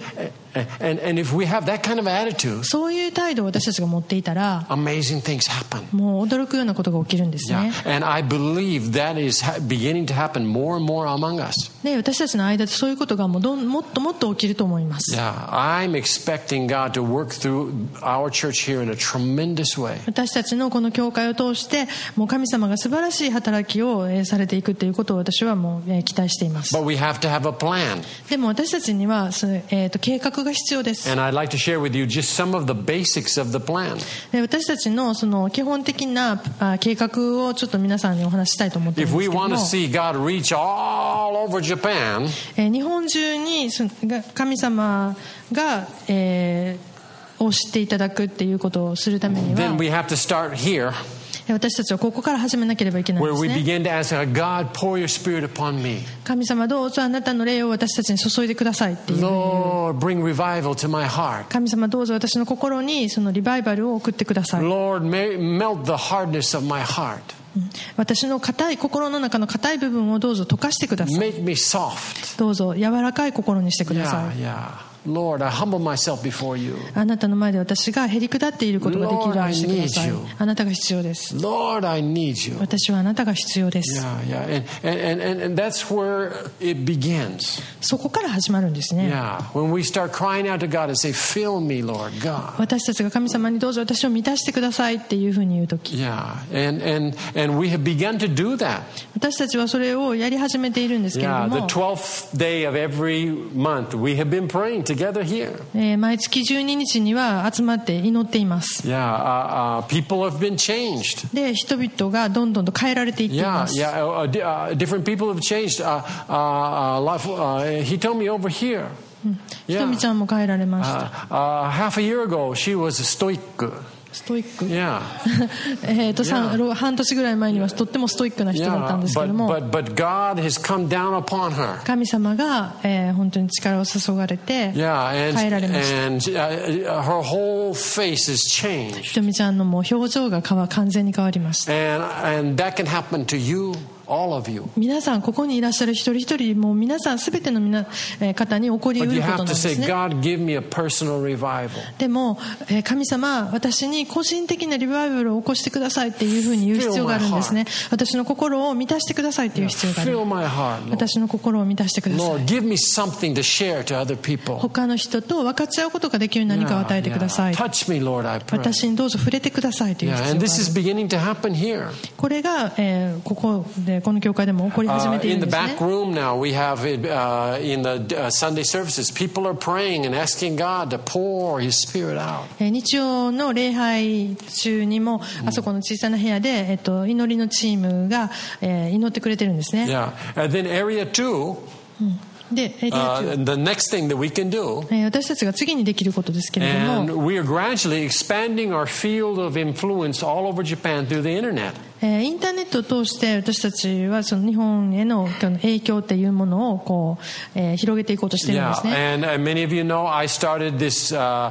And if we have that kind of attitude, そういう態度を私たちが持っていたら、 amazing things happen. もう驚くようなことが起きるんですね。 Yeah, and I believe that is beginning to happen more and more among us. で、私たちの間でそういうことがもっともっと起きると思います。 Yeah, I'm expecting God to work through our church here in a tremendous way. 私たちのこの教会を通してもう神様が素晴らしい働きをされていくということを私はもう期待しています。 But we have to have a plan. でも私たちには計画が必要です。 And I'd like to share with you just some of the basics of the plan. で、私たちのその基本的な計画をちょっと皆さんにお話ししたいと思っているん If ですけ we ども、 want to see God reach all over Japan, 日本中に神様が、を知っていただくっていうことをするために then は we have to start here, 私たちはここから始めなければいけないん where です we ね。 begin to ask God, pour your spirit upon me. 神様どうぞあなたの霊を私たちに注いでくださいっていうふうに言う。 Lord, bring revival to my heart. 神様どうぞ私の心にそのリバイバルを送ってください。 Lord, melt the hardness of my heart. 私の心の中の硬い部分をどうぞ溶かしてください。 Make me soft. どうぞ柔らかい心にしてください。 Yeah. Lord, I humble myself before you. あなたの前で私がへり下っていることができるようにしてください。 Lord, I need you. あなたが必要です。 Lord, I need you. 私はあなたが必要です。 Yeah. And that's where it begins. そこから始まるんですね。 Yeah. When we start crying out to God and say, fill me, Lord God. 私たちが神様にどうぞ私を満たしてくださいっていうふうに言うとき、 Yeah. And we have begun to do that. 私たちはそれをやり始めているんですけれど Yeah. The も、 12th day of every month, we have been praying together here. 毎月12日には集まって祈っています。 Yeah. People have been changed. で、人々がどんどんと変えられていっていま Yeah. す。 Yeah. Different people have changed. He told me over here. ひとみちゃんも変えられました。 Half a year ago, she was a stoic. ストイック Yeah. 半年ぐらい前にはとってもストイックな人だったんですけども、 but God has come down upon her. 神様が、本当に力を注がれて Yeah, 変えられました。 and her whole face is changed. ひとみちゃんのもう表情が完全に変わりました。 And that can happen to you, all of you. 皆さんここにいらっしゃる一人一人、もう皆さんすべての方に起こりう But る you ことな have ん to です say, ね。 God, give me a personal revival. でも、神様、私に個人的なリバイバルを起こしてくださいっていうふうに言う必要があるんですね。私の心を満たしてくださいっていう必要がある。 Fill my heart, Lord. 私の心を満たしてください。 Lord, give me something to share to other people. 他の人と分かち合うことができるように何かを与えてください。 Touch me, Lord, I pray. 私にどうぞ触れてくださいという必要 And が this is ある。 beginning to happen here. これが、この教会でも起こり始めている In ん the ですね。 back room now, we have in the Sunday services, people are praying and asking God to pour His Spirit out. 日曜の礼拝中にも、あそこの小さな部屋で、祈りのチームが、祈ってくれてるんですね。 Yeah. And then area 2, で、 the next thing that we can do, 私たちが次にできることですけれども、 and we are gradually expanding our field of influence all over Japan through the internet. インターネットを通して私たちはその日本への影響っていうものをこう、広げていこうとしているんですね。 Yeah, and many of you know I started this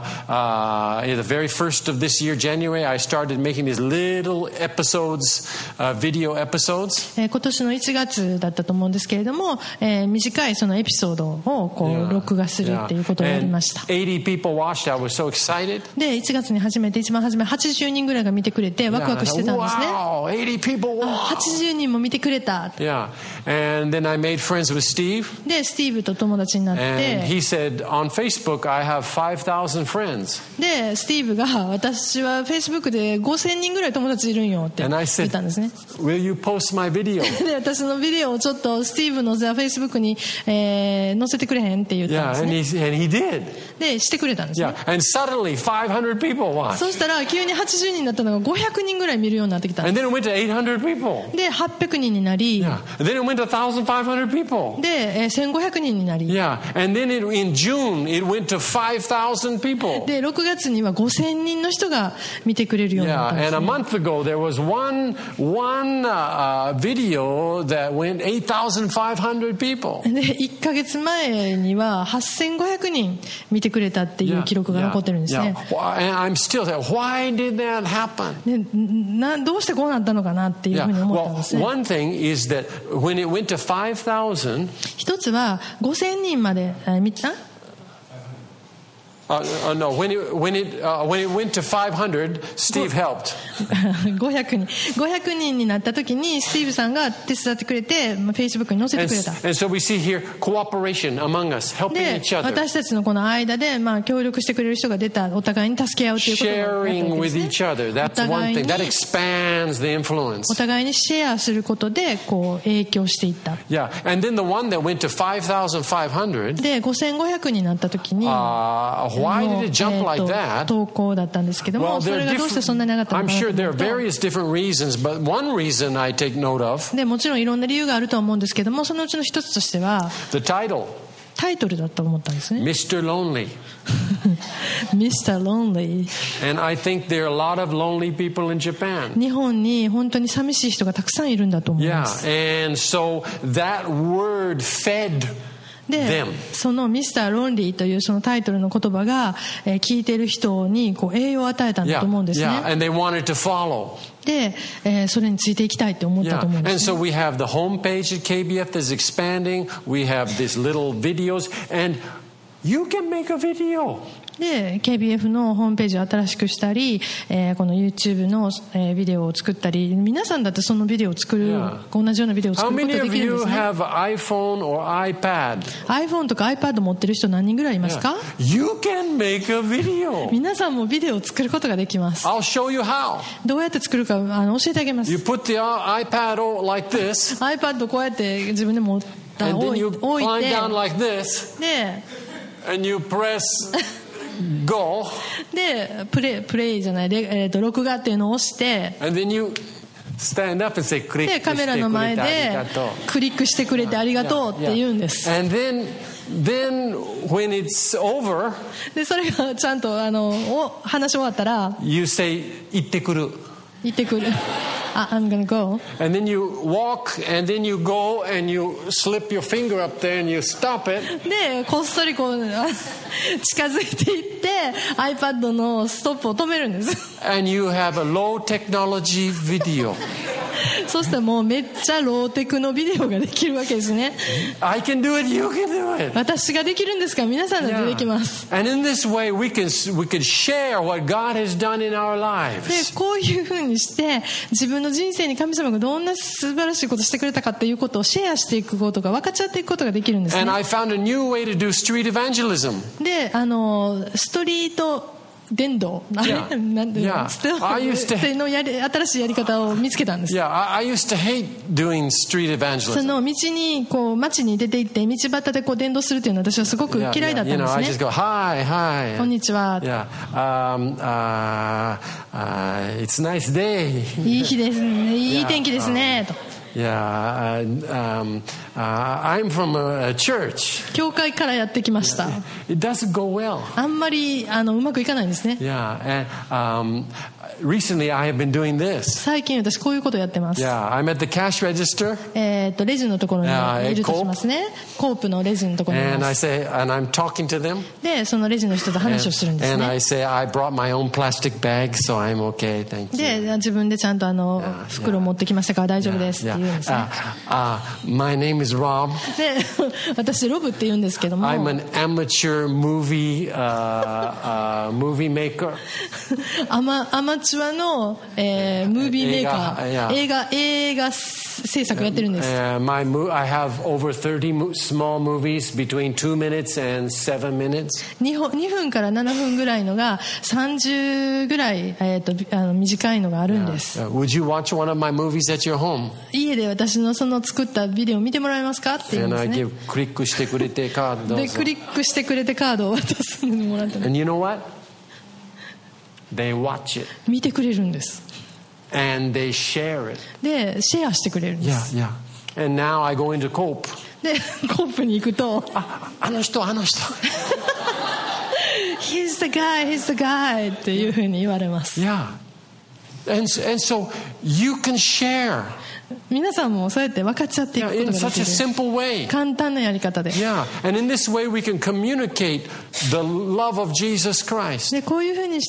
in the very first of this year, January. I started making these little episodes, video episodes. 今年の1月だったと思うんですけれども、短いそのエピソードをこう録画するっていうことをやりました。 And 80 people watched. I was so excited. で、1月に一番初め80人ぐらいが見てくれてワクワクしてたんですね。 Wow, 80 people watched. 80人も見てくれた。 Yeah, and then I made friends with Steve. で、スティーブと友達になっ And て、 he said, on Facebook, I have 5,000 friends. で、スティーブが私は Facebook で5000人ぐらい友達いるんよって And I 言ったんですね。 Will you post my video? で、私のビデオをちょっとスティーブのFacebook に、載せてくれへんって言ったん Yeah, ですね。 and he did. で、してくれたんですね。 Yeah, and suddenly 500 people watched. そしたら急に80人になったのが500人ぐらい見るようになってきたん And で then it went to 800 people. す。で、800人になり、 Yeah, and then it went to 1,500 people. で、1500人になり、 Yeah, and then in June, it went to 5,000 people. で、6月には5000人の人が見てくれるようになったん Yeah, です and a ね。 month ago, there was one video that went 8,500 people. で、1ヶ月前には8500人見てくれたっていう記録が残ってるんですね。 And I'm still saying, why did that happen? で、どうしてこうなったのかなっていうふうに Yeah, 思ったん well, ですね。 one thing is that when it went to 5,000, 一つは5000人まで見た no, when it went to 500, Steve helped. 500人になった時にスティーブさんが手伝ってくれて Facebook に載せてくれた。 And so we see here cooperation among us, helping で、 each other, 私たちのこの間で、協力してくれる人が出た、お互いに助け合うということが sharing あったわけ with ですね。 each other. That's one thing. That expands the influence. お互いにシェアすることでこう影響していった。 Yeah, and then the one that went to 5,500, で、5500になった時に、 why did it jump like that? 投稿だったんですけども、 Well, それがどうしてそんなに上がったの I'm かなと sure 思 there are うと、 various different reasons, but one reason I take note of, でもちろんいろんな理由があるとは思うんですけども、そのうちの一つとしては the title, タイトルだと思ったんですね。 Mr. Lonely. Mr. Lonely。 And I think there are a lot of lonely people in Japan. 日本に本当に寂しい人がたくさんいるんだと思いま Yeah, す。 and so that word fed で them. そのミスターロンリーというそのタイトルの言葉が、聞いている人にこう栄養を与えたんだ Yeah, と思うんですね。 yeah, and they wanted to follow. で、それについていきたいと思った Yeah, と思うんで and す、 so ね。 we have the homepage at KBF that's expanding. We have these little videos, and you can make a video. で KBF のホームページを新しくしたり、この YouTube の、ビデオを作ったり、皆さんだってそのビデオを作る、 Yeah. 同じようなビデオを作 How ること many がで of きるん you ですね。 have iPhone or iPad? iPhone とか iPad 持ってる人何人ぐらいいますか？ You can make a video. 皆さんもビデオを作ることができます。 I'll show you how. どうやって作るか教えてあげます。 You put the iPad like this, iPad をこうやって自分で持った and then you 置い climb て down like this, で and you press go, プレイじゃない、録画っていうのを押して、 and then you stand up and say クリックしてくれてでカメラの前ありでがとう。 クリックしてくれてありがとうって言うんです。 And then when it's over, でそれがちゃんと話し終わったら you say 行ってくる。 行ってくる。I'm gonna go. And then you walk, and then you go, and you slip your finger up there, and you stop it. でこっそりこう近づいていって iPad のストップを止めるんです。 And you have a low technology video. そしたらもうめっちゃローテクのビデオができるわけですね。 I can do it, you can do it. 私ができるんですから皆さんだってできます。 And in this way, we can share what God has done in our で lives. こういうふうにして自分の人生に神様がどんな素晴らしいことをしてくれたかということをシェアしていくことが分かっちゃっていくことができるんですね。 And I found a new way to do street evangelism. でストリート伝道、 Yeah. なんていうの、 Yeah. I used to- の新しいやり方を見つけたんです。 Yeah, I used to hate doing street そ evangelism. の道にこう街に出て行って道端でこう伝道するというのは私はすごく Yeah, 嫌いだったん you で know, す I ね。 just go, hi, hi. こんにちは。 Yeah. It's a nice day. いい日ですね。いい天気ですね。と。 Yeah. I'm from a church. 教会からやってきました。 It doesn't go well. あんまりうまくいかないんですね。 Yeah. And recently I have been doing this. 最近私こういうことをやってます。 Yeah. I'm at the cash register. レジのところにいるとしますね。コープのレジのところにい And ま I す。 say, and I'm talking to them. でそのレジの人と話をするんです And ね。 I say, I brought my own plastic bag, so I'm okay. Thank you. で自分でちゃんと袋を持ってきましたから大丈夫ですって言うんですね。 My name is Rob. で私ロブって言うんですけども I'm an amateur movie maker. アマチュアの、ムービーメーカー映画制作やってるんです。 I have over 30 small movies between 2 minutes and 7 minutes. 2分から7分ぐらいのが30ぐらい、短いのがあるんです。 Would you watch one of my movies at your home? 家で私のその作ったビデオを見てもらえますかって言うんで And す I ね。 give クリックしてくれてカードどうぞ。 でクリックしてくれてカードを渡すのにもらっても And you know what? They watch it 見てくれるんです。 and they share it. でシェアしてくれるんで Yeah, す。 yeah. And now I go into Cope. でコップに行くとあの人。 He's the guy っていうふうに言われます。 Yeah. And so you can share. 皆さんもそうやって分かっちゃっていく Yeah, こと in が such a できる。 simple way. 簡単なやり方で。 Yeah. And in this way we can communicate the love of Jesus Christ. でこういうふうにして、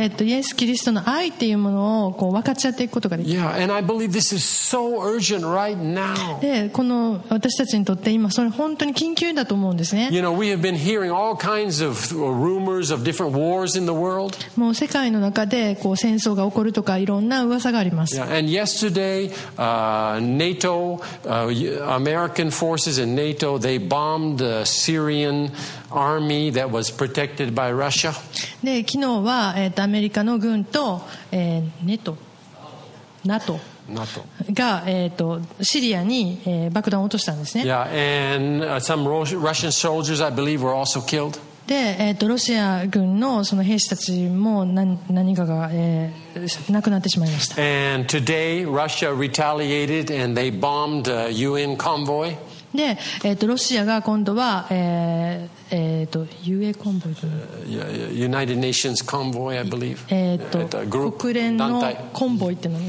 イエス・キリストの愛っていうものをこう分かっちゃっていくことができる。 Yeah. And I believe this is so urgent right now. でこの私たちにとって今それ本当に緊急だと思うんですね。 You know, we have been hearing all kinds of rumors of different wars in the world. もう世界の中でこう戦争が起こるとかいろんな噂があります。 Yeah. And yesterday, NATO, American forces in NATO, they bombed the Syrian army that was protected by Russia. で昨日は、アメリカの軍と、NATO NATO. が、シリアに、爆弾を落としたんですね。 Yeah, and some Russian soldiers, I believe, were also killed. で、ロシア軍のその兵士たちも何かが、亡くなってしまいました。 And today, Russia retaliated and they bombed a UN convoy. で、ロシアが今度は、UA コンボイという United Nations convoy, I believe. 国連のコンボイって何？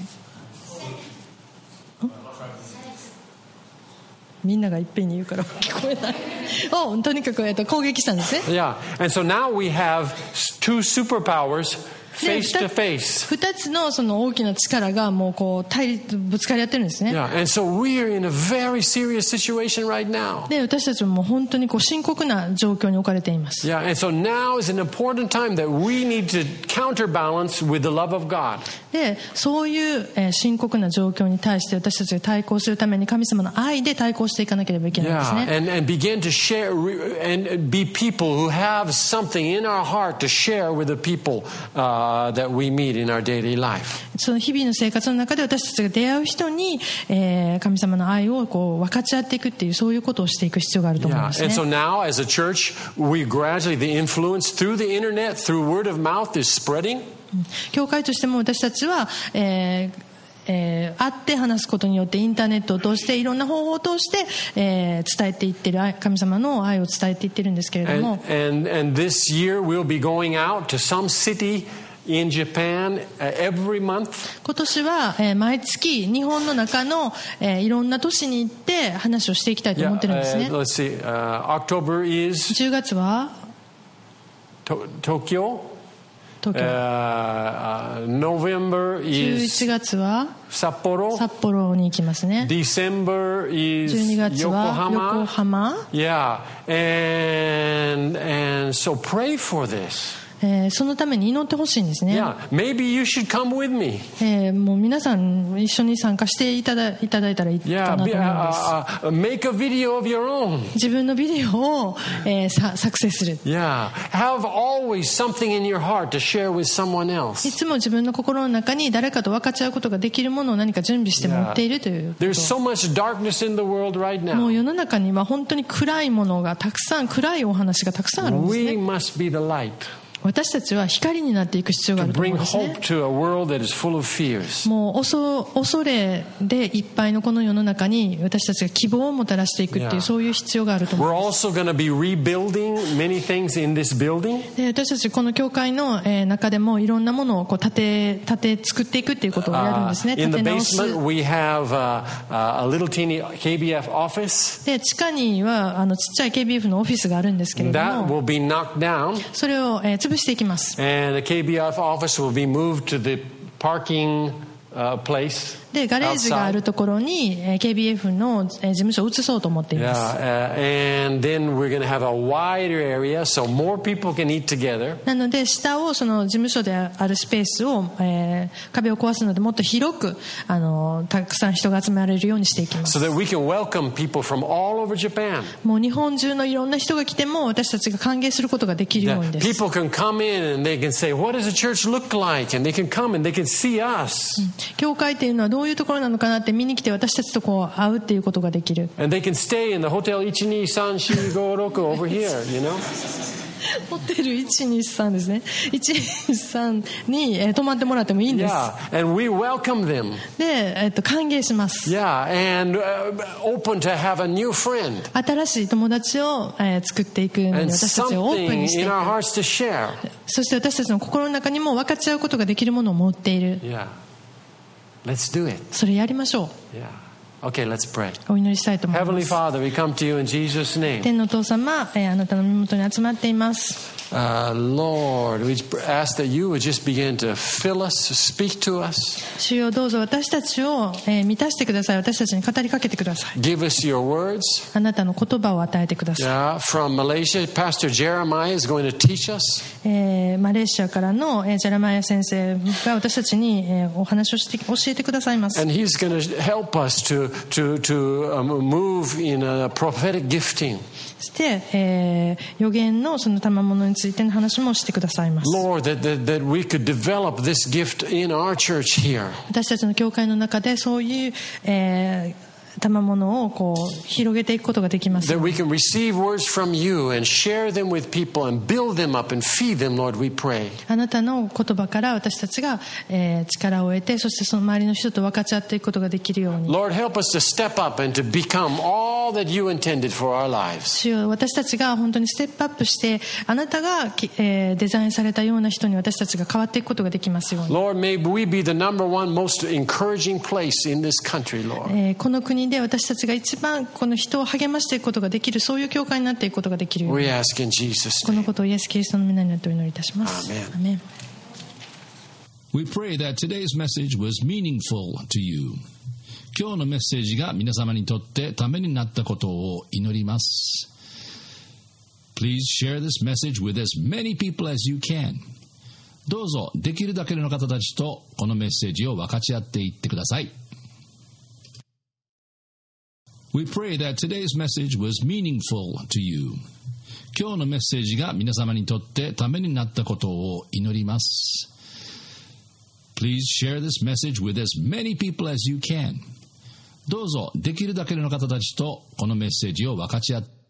みんながいっぺんに言うから聞こえないをとにかく、攻撃したんですね。 Yeah, and so now we have two superpowers face to face. 2つのその大きな力がもうこうぶつかり合ってるんですね。 Yeah, and so we are in a very serious situation right now. で私たちも本当にこう深刻な状況に置かれています。 Yeah, and so now is an important time that we need to counterbalance with the love of God. でそういう、深刻な状況に対して私たちが対抗するために神様の愛で対抗していかなければいけないんですね。 Yeah, and begin to share and be people who have something in our heart to share with the people that we meet in our daily life. その日々の生活の中で私たちが出会う人に、神様の愛をこう分かち合っていくっていうそういうことをしていく必要があると思います Yeah, ね。 and so now as a church, we gradually, the influence through the internet, through word of mouth is spreading. 教会としても私たちは、 会って話すことによってインターネットを通していろんな方法を通して、伝えていってる神様の愛を伝えていってるんですけれども、 and this year we'll be going out to some city in Japan every month. 今年は、毎月日本の中の、いろんな都市に行って話をしていきたいと思ってるんですね。 Let's see. October is 10月は Tokyo. November 11 is 月は札幌に行きますね。 December is 12月は横浜。 Yeah, and so pray for this. そのために祈ってほしいんですね。 Yeah, maybe you should come with me. もう皆さん一緒に参加していただいたらいいかなと思います。 Make a video of your own. 自分のビデオを、作成する。 Yeah, have always something in your heart to share with someone い else. つも自分の心の中に誰かと分かち合うことができるものを何か準備して持っているということ。 There's so much darkness in the world right もう now. 世の中には本当に暗いものがたくさん、暗いお話がたくさんあるんです We ね。 must be the light 私たちは光になっていく必要があ to ると思 bring うんですね。 hope to a world that is full of fears. もう恐れでいっぱいのこの世の中に私たちが希望をもたらしていくっていう、 Yeah. そういう必要があると思い We're ます。 also going to be rebuilding many things in this building. で、私たちこの教会の、中でもいろんなものをこう作っていくっていうことをやるんですね。 In 建 the て直す。 basement, we have a little teeny KBF office. で、地下にはちっちゃい KBF のオフィスがあるんですけれど That も、 will be knocked down, それを、潰していきます。 and the KBF office will be moved to the parking place. で、ガレージがあるところに、KBF の、事務所を移そうと思っています。 Yeah, and then we're going to have a wider area so more people can eat together. なので下をその事務所であるスペースを、壁を壊すのでもっと広くたくさん人が集められるようにしていきます。 So that we can welcome people from all over Japan. もう日本中のいろんな人が来ても私たちが歓迎することができるようにです。 People can come in and they can say, "What does the church look like?" And they can come and they can see us. 教会っていうのはどういうところなのかなって見に来て私たちとこう会うっていうことができる。 And they can stay in the hotel 12345 over here, you know. ホテル123ですね。123に、泊まってもらってもいいんです。 Yeah, and we welcome them. で、歓迎します。 Yeah, and open to have a new friend. 新しい友達を、作っていくので And 私たちをオープン something にしてい in く。 our hearts to share. そして私たちの心の中にも分かち合うことができるものを持っている。 Yeah. Let's do it. それやりましょ Yeah. Okay, let's pray. う。お祈りしたいと思いま Heavenly す。 Father, we come to you in Jesus' name. 天のお父様、あなたの身元に集まっています。 Lord, we ask that you would just begin to fill us, speak to us. 主よどうぞ私たちを、満たしてください。私たちに語りかけてください。 Give us your words. あなたの言葉を与えてくださ Yeah, from Malaysia, Pastor Jeremiah is going to teach us. い。マレーシアからの、ジェラマヤ先生が私たちに、お話をして教えてくださいます。 And he's going to help us to move in a prophetic gifting. そして、予言のその賜物についての話もしてくださいます。 Lord, that we could develop this gift in our church here. 私たちの教会の中でそういう、賜物をこう広げていくことができます。 That we can receive words from you and share them with people and build them up and feed them, Lord, we pray. あなたの言葉から私たちが、力を得て、そしてその周りの人と分かち合っていくことができるように。 Lord, help us to step up and to become all that you intended for our lives. 主よ私たちが本当にステップアップしてあなたが、デザインされたような人に私たちが変わっていくことができますように。 Lord, may we be the number one most encouraging place in this country, Lord. この国で私たちが一番この人を励ましていくことができる、そういう教会になっていくことができるように。 We ask in Jesus' こ name. のことをイエス・キリストの皆によってお祈りいたします。 アーメン。 アーメン。 We pray that today's message was meaningful to you. 今日のメッセージが皆様にとってためになったことを祈ります。Please share this message with as many people as you can. どうぞできるだけの方たちとこのメッセージを分かち合っていってください。We pray that today's message was meaningful to you. 今日のメッセージが皆様にとってためになったことを祈ります。Please share this message with as many people as you can. どうぞできるだけの方たちとこのメッセージを分かち合って